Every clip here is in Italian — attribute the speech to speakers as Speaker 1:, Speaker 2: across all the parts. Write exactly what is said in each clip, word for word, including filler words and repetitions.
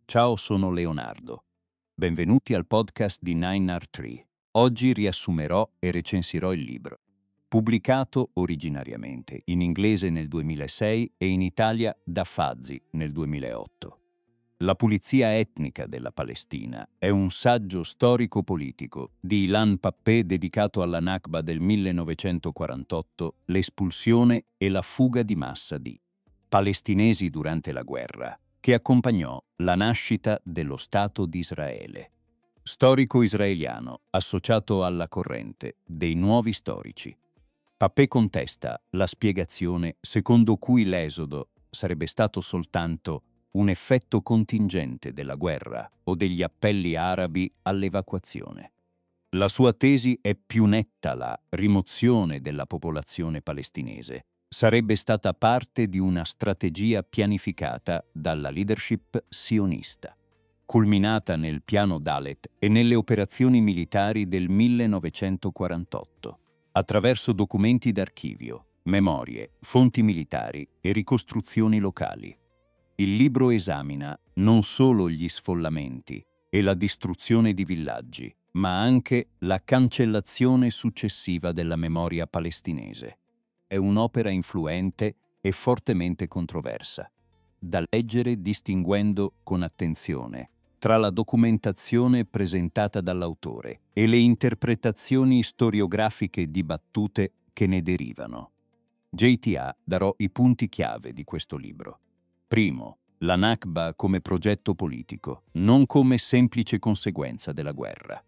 Speaker 1: Ciao, sono Leonardo. Benvenuti al podcast di nine R tre. Oggi riassumerò e recensirò il libro. Pubblicato originariamente in inglese nel duemilasei e in Italia da Fazzi nel duemilaotto. La pulizia etnica della Palestina è un saggio storico-politico di Ilan Pappé dedicato alla Nakba del millenovecentoquarantotto, l'espulsione e la fuga di massa di palestinesi durante la guerra, che accompagnò la nascita dello Stato di Israele. Storico israeliano associato alla corrente dei nuovi storici. Pappé contesta la spiegazione secondo cui l'esodo sarebbe stato soltanto un effetto contingente della guerra o degli appelli arabi all'evacuazione. La sua tesi è più netta: la rimozione della popolazione palestinese sarebbe stata parte di una strategia pianificata dalla leadership sionista, culminata nel piano Dalet e nelle operazioni militari del millenovecentoquarantotto, attraverso documenti d'archivio, memorie, fonti militari e ricostruzioni locali. Il libro esamina non solo gli sfollamenti e la distruzione di villaggi, ma anche la cancellazione successiva della memoria palestinese. È un'opera influente e fortemente controversa, da leggere distinguendo con attenzione tra la documentazione presentata dall'autore e le interpretazioni storiografiche dibattute che ne derivano. J T A darò i punti chiave di questo libro. Primo, la Nakba come progetto politico, non come semplice conseguenza della guerra.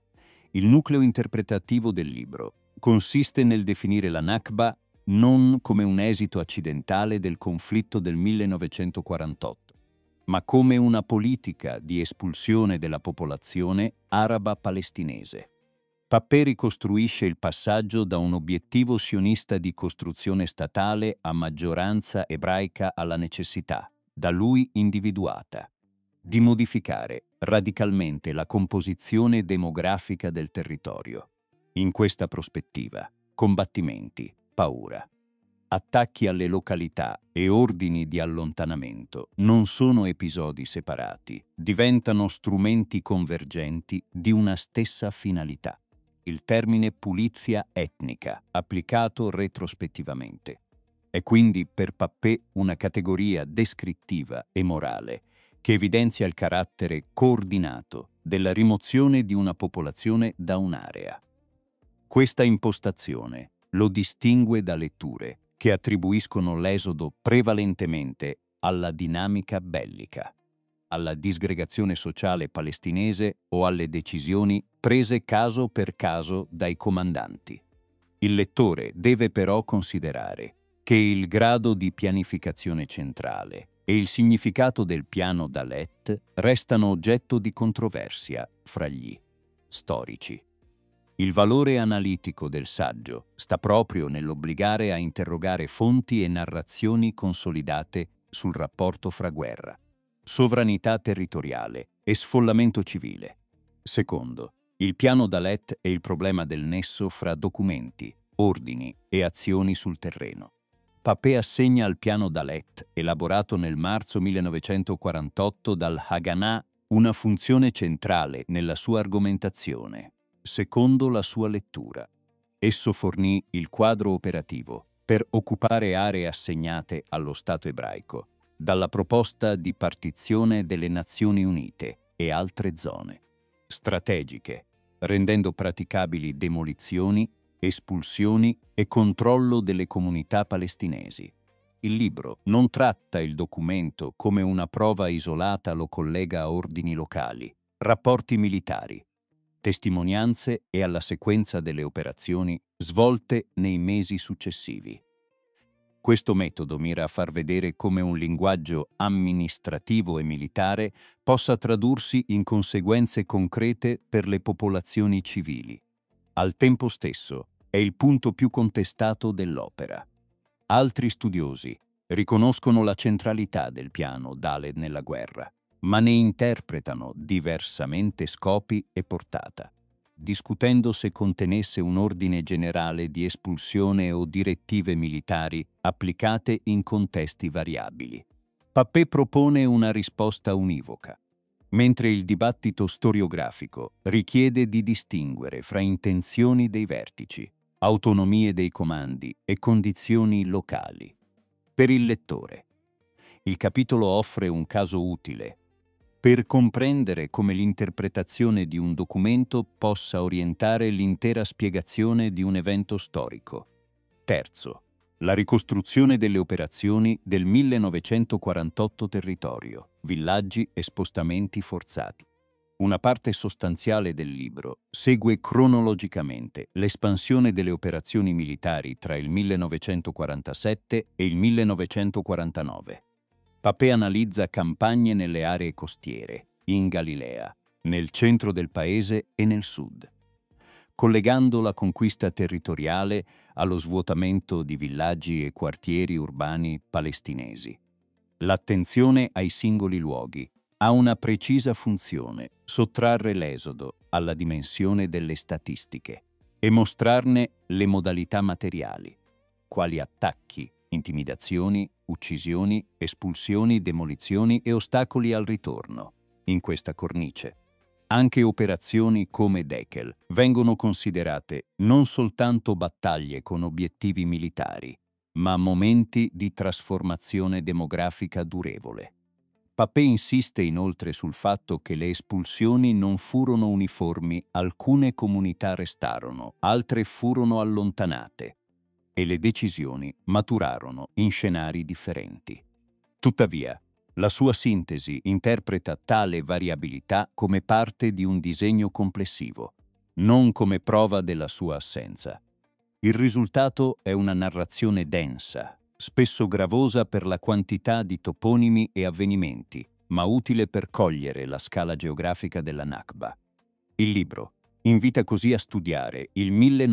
Speaker 1: Il nucleo interpretativo del libro consiste nel definire la Nakba non come un esito accidentale del conflitto del millenovecentoquarantotto, ma come una politica di espulsione della popolazione araba palestinese. Pappé ricostruisce il passaggio da un obiettivo sionista di costruzione statale a maggioranza ebraica alla necessità, da lui individuata, di modificare radicalmente la composizione demografica del territorio. In questa prospettiva, combattimenti, paura, attacchi alle località e ordini di allontanamento non sono episodi separati, diventano strumenti convergenti di una stessa finalità. Il termine pulizia etnica, applicato retrospettivamente. È quindi per Pappé una categoria descrittiva e morale che evidenzia il carattere coordinato della rimozione di una popolazione da un'area. Questa impostazione lo distingue da letture che attribuiscono l'esodo prevalentemente alla dinamica bellica, alla disgregazione sociale palestinese o alle decisioni prese caso per caso dai comandanti. Il lettore deve però considerare che il grado di pianificazione centrale e il significato del piano Dalet restano oggetto di controversia fra gli storici. Il valore analitico del saggio sta proprio nell'obbligare a interrogare fonti e narrazioni consolidate sul rapporto fra guerra, sovranità territoriale e sfollamento civile. Secondo, il piano Dalet e il problema del nesso fra documenti, ordini e azioni sul terreno. Pappé assegna al piano Dalet, elaborato nel marzo millenovecentoquarantotto dal Haganah, una funzione centrale nella sua argomentazione. Secondo la sua lettura, esso fornì il quadro operativo per occupare aree assegnate allo Stato ebraico dalla proposta di partizione delle Nazioni Unite e altre zone strategiche, rendendo praticabili demolizioni, espulsioni e controllo delle comunità palestinesi. Il libro non tratta il documento come una prova isolata, lo collega a ordini locali, rapporti militari, testimonianze e alla sequenza delle operazioni svolte nei mesi successivi. Questo metodo mira a far vedere come un linguaggio amministrativo e militare possa tradursi in conseguenze concrete per le popolazioni civili. Al tempo stesso, è il punto più contestato dell'opera. Altri studiosi riconoscono la centralità del piano Dalet nella guerra, ma ne interpretano diversamente scopi e portata, discutendo se contenesse un ordine generale di espulsione o direttive militari applicate in contesti variabili. Pappé propone una risposta univoca, mentre il dibattito storiografico richiede di distinguere fra intenzioni dei vertici, autonomie dei comandi e condizioni locali. Per il lettore, il capitolo offre un caso utile per comprendere come l'interpretazione di un documento possa orientare l'intera spiegazione di un evento storico. Terzo, la ricostruzione delle operazioni del millenovecentoquarantotto territorio, villaggi e spostamenti forzati. Una parte sostanziale del libro segue cronologicamente l'espansione delle operazioni militari tra il millenovecentoquarantasette e il millenovecentoquarantanove. Papè analizza campagne nelle aree costiere, in Galilea, nel centro del paese e nel sud, collegando la conquista territoriale allo svuotamento di villaggi e quartieri urbani palestinesi. L'attenzione ai singoli luoghi ha una precisa funzione: sottrarre l'esodo alla dimensione delle statistiche e mostrarne le modalità materiali, quali attacchi, intimidazioni, uccisioni, espulsioni, demolizioni e ostacoli al ritorno. In questa cornice, anche operazioni come Dekel vengono considerate non soltanto battaglie con obiettivi militari, ma momenti di trasformazione demografica durevole. Papè insiste inoltre sul fatto che le espulsioni non furono uniformi, alcune comunità restarono, altre furono allontanate, e le decisioni maturarono in scenari differenti. Tuttavia, la sua sintesi interpreta tale variabilità come parte di un disegno complessivo, non come prova della sua assenza. Il risultato è una narrazione densa, spesso gravosa per la quantità di toponimi e avvenimenti, ma utile per cogliere la scala geografica della Nakba. Il libro invita così a studiare il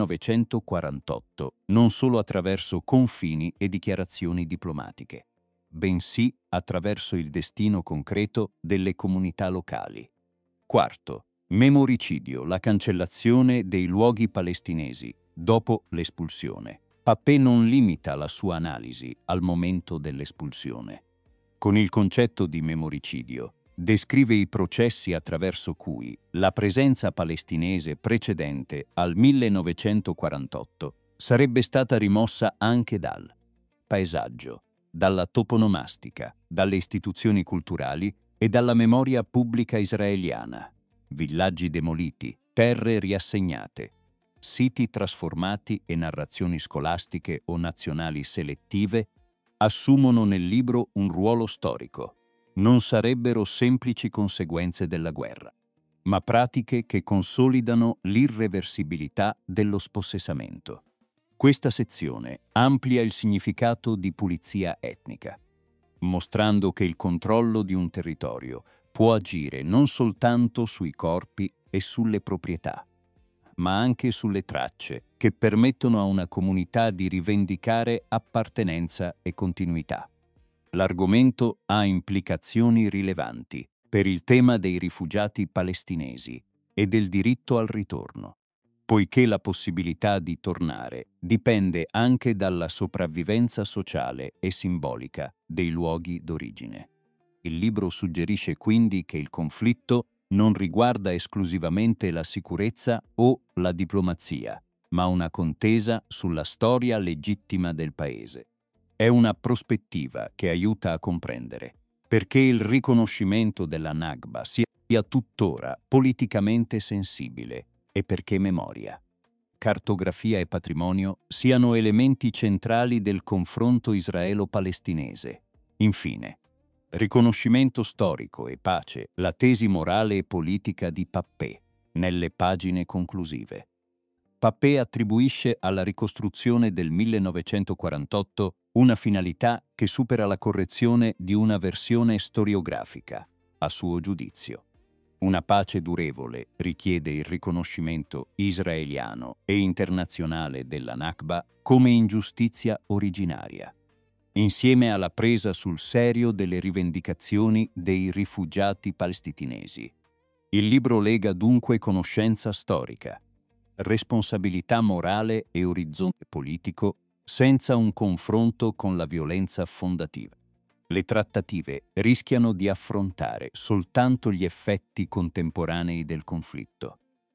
Speaker 1: millenovecentoquarantotto non solo attraverso confini e dichiarazioni diplomatiche, bensì attraverso il destino concreto delle comunità locali. Quarto, memoricidio, la cancellazione dei luoghi palestinesi dopo l'espulsione. Papè non limita la sua analisi al momento dell'espulsione. Con il concetto di memoricidio, descrive i processi attraverso cui la presenza palestinese precedente al millenovecentoquarantotto sarebbe stata rimossa anche dal paesaggio, dalla toponomastica, dalle istituzioni culturali e dalla memoria pubblica israeliana. Villaggi demoliti, terre riassegnate, siti trasformati e narrazioni scolastiche o nazionali selettive assumono nel libro un ruolo storico. Non sarebbero semplici conseguenze della guerra, ma pratiche che consolidano l'irreversibilità dello spossessamento. Questa sezione amplia il significato di pulizia etnica, mostrando che il controllo di un territorio può agire non soltanto sui corpi e sulle proprietà, ma anche sulle tracce che permettono a una comunità di rivendicare appartenenza e continuità. L'argomento ha implicazioni rilevanti per il tema dei rifugiati palestinesi e del diritto al ritorno, poiché la possibilità di tornare dipende anche dalla sopravvivenza sociale e simbolica dei luoghi d'origine. Il libro suggerisce quindi che il conflitto non riguarda esclusivamente la sicurezza o la diplomazia, ma una contesa sulla storia legittima del paese. È una prospettiva che aiuta a comprendere perché il riconoscimento della Nakba sia tuttora politicamente sensibile e perché memoria, cartografia e patrimonio siano elementi centrali del confronto israelo-palestinese. Infine, riconoscimento storico e pace, la tesi morale e politica di Papè, nelle pagine conclusive. Papè attribuisce alla ricostruzione del millenovecentoquarantotto una finalità che supera la correzione di una versione storiografica, a suo giudizio. Una pace durevole richiede il riconoscimento israeliano e internazionale della Nakba come ingiustizia originaria, insieme alla presa sul serio delle rivendicazioni dei rifugiati palestinesi. Il libro lega dunque conoscenza storica, responsabilità morale e orizzonte politico senza un confronto con la violenza fondativa. Le trattative rischiano di affrontare soltanto gli effetti contemporanei del conflitto.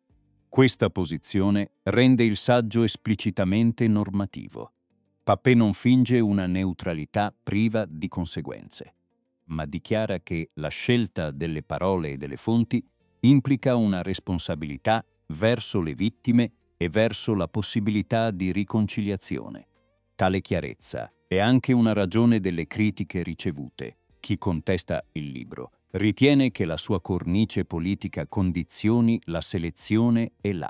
Speaker 1: Questa posizione rende il saggio esplicitamente normativo. Papé non finge una neutralità priva di conseguenze, ma dichiara che la scelta delle parole e delle fonti implica una responsabilità verso le vittime e verso la possibilità di riconciliazione. Tale chiarezza è anche una ragione delle critiche ricevute. Chi contesta il libro ritiene che la sua cornice politica condizioni la selezione e la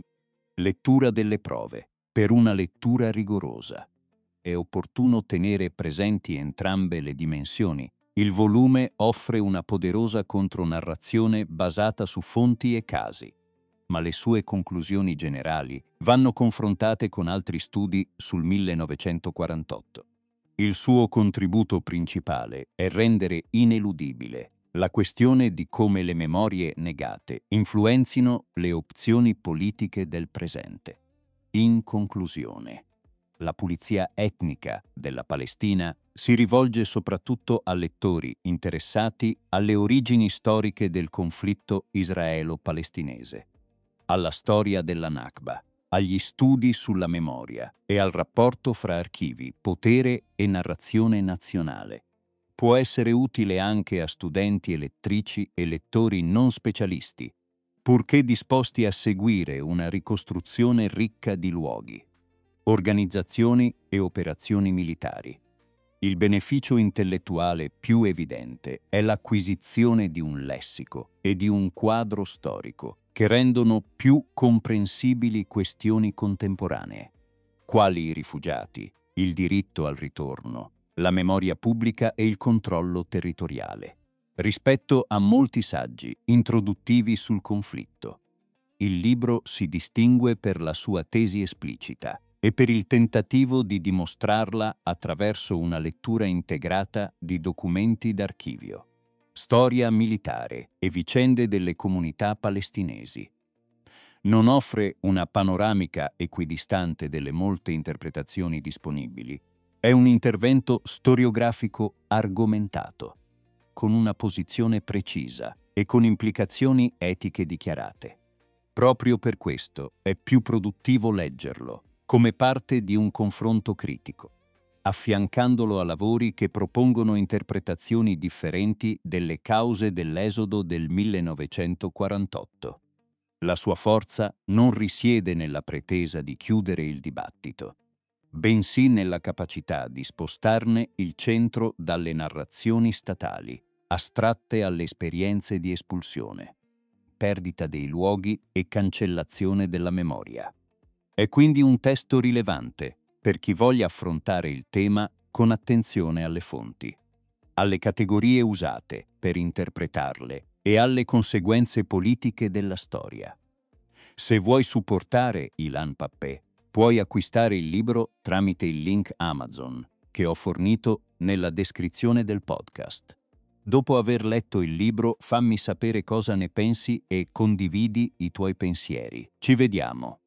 Speaker 1: lettura delle prove. Per una lettura rigorosa è opportuno tenere presenti entrambe le dimensioni. Il volume offre una poderosa contronarrazione basata su fonti e casi, ma le sue conclusioni generali vanno confrontate con altri studi sul millenovecentoquarantotto. Il suo contributo principale è rendere ineludibile la questione di come le memorie negate influenzino le opzioni politiche del presente. In conclusione, la pulizia etnica della Palestina si rivolge soprattutto a lettori interessati alle origini storiche del conflitto israelo-palestinese, alla storia della Nakba, agli studi sulla memoria e al rapporto fra archivi, potere e narrazione nazionale. Può essere utile anche a studenti e lettrici e lettori non specialisti, purché disposti a seguire una ricostruzione ricca di luoghi, organizzazioni e operazioni militari. Il beneficio intellettuale più evidente è l'acquisizione di un lessico e di un quadro storico che rendono più comprensibili questioni contemporanee, quali i rifugiati, il diritto al ritorno, la memoria pubblica e il controllo territoriale, rispetto a molti saggi introduttivi sul conflitto. Il libro si distingue per la sua tesi esplicita e per il tentativo di dimostrarla attraverso una lettura integrata di documenti d'archivio, storia militare e vicende delle comunità palestinesi. Non offre una panoramica equidistante delle molte interpretazioni disponibili. È un intervento storiografico argomentato, con una posizione precisa e con implicazioni etiche dichiarate. Proprio per questo è più produttivo leggerlo come parte di un confronto critico, affiancandolo a lavori che propongono interpretazioni differenti delle cause dell'esodo del millenovecentoquarantotto. La sua forza non risiede nella pretesa di chiudere il dibattito, bensì nella capacità di spostarne il centro dalle narrazioni statali, astratte alle esperienze di espulsione, perdita dei luoghi e cancellazione della memoria. È quindi un testo rilevante per chi voglia affrontare il tema con attenzione alle fonti, alle categorie usate per interpretarle e alle conseguenze politiche della storia. Se vuoi supportare Ilan Pappé, puoi acquistare il libro tramite il link Amazon che ho fornito nella descrizione del podcast. Dopo aver letto il libro, fammi sapere cosa ne pensi e condividi i tuoi pensieri. Ci vediamo!